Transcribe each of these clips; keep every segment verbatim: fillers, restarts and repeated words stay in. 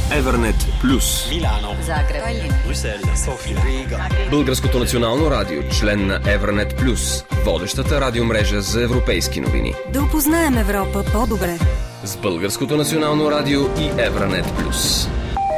Евернет плюс. Милано, Загреб, Брюксел, София, Рига. Българското национално радио, член на Евернет плюс, водещата радиомрежа за европейски новини. да опознаем Европа по-добре. С Българското национално радио и Евернет плюс.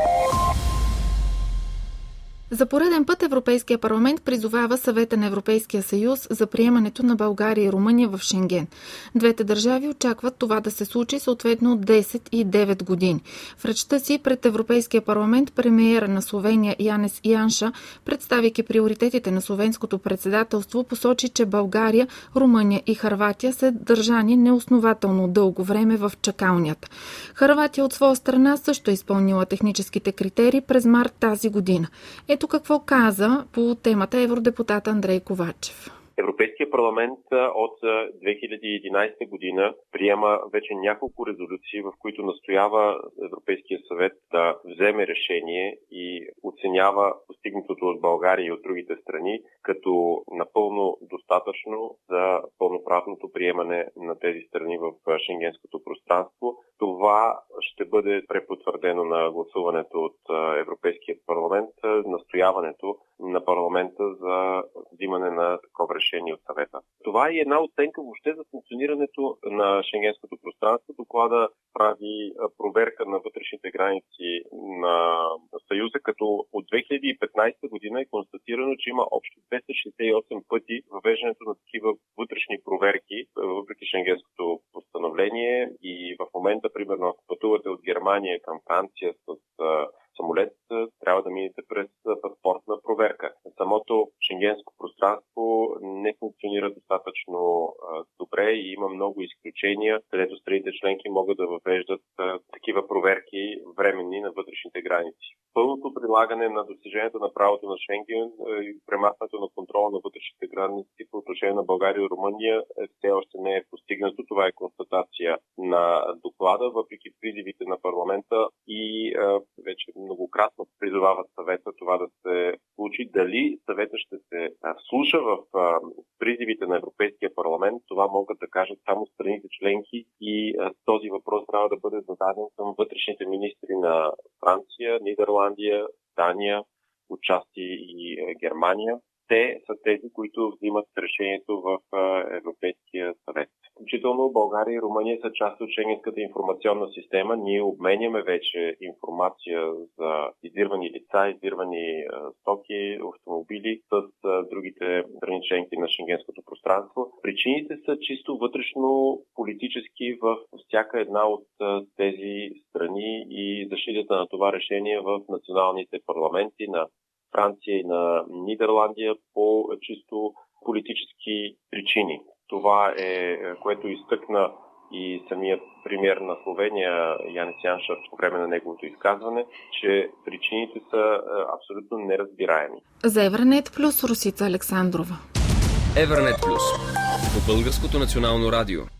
За пореден път Европейския парламент призовава Съвета на Европейския съюз за приемането на България и Румъния в Шенген. Двете държави очакват това да се случи съответно десет и девет години. В речта си пред Европейския парламент премиера на Словения Янес Янша, представяйки приоритетите на словенското председателство, посочи, че България, Румъния и Хърватия са държани неоснователно дълго време в чакалнята. Хърватия от своя страна също е изпълнила техническите критерии през март тази година. Ето какво каза по темата евродепутат Андрей Ковачев. Европейския парламент от две хиляди и единадесета година приема вече няколко резолюции, в които настоява Европейския съвет да вземе решение и оценява постигнатото от България и от другите страни като напълно достатъчно за пълноправното приемане на тези страни в шенгенското пространство. Това ще бъде препотвърдено на гласуването от Европейския парламент, настояването на парламента за взимане на такова решение от съвета. Това е една оценка въобще за функционирането на шенгенското пространство. Доклада прави проверка на вътрешните граници на Съюза, като от две хиляди и петнадесета година е констатирано, че има общо двеста шестдесет и осем пъти въвеждането на такива вътрешни проверки, въпреки шенгенското постановление, и в момента, примерно, ако пътувате от Германия към Франция с самолет, трябва да минете през паспортна проверка. Самото шенгенско пространство не функционира достатъчно добре и има много изключения, където страните членки могат да въвеждат такива проверки временни на вътрешните граници. Пълното прилагане на достижението на правото на Шенген и премахването на контрола на вътрешните граници по отношение на България и Румъния все още не е постигнато. Това е констатация на доклада, въпреки призивите на парламента и вече многократно призовават съвета това да се случи. Дали съвета ще се слуша в призивите на Европейския парламент, това могат да кажат само страните членки и този въпрос трябва да бъде зададен към вътрешните министри на Франция, Нидерландия, Дания, отчасти и Германия. Те са тези, които взимат решението в Европейския съвет. Включително България и Румъния са част от Шенгенската информационна система. Ние обменяме вече информация за издирвани лица, издирвани стоки, автомобили с другите страни членки на шенгенското пространство. Причините са чисто вътрешно политически в всяка една от тези страни и защитата на това решение в националните парламенти на Франция и на Нидерландия по чисто политически причини. Това е, което изтъкна и самият премиер на Словения Янес Янша по време на неговото изказване, че причините са абсолютно неразбираеми. За Евернет плюс Русица Александрова. Евернет плюс по Българското национално радио.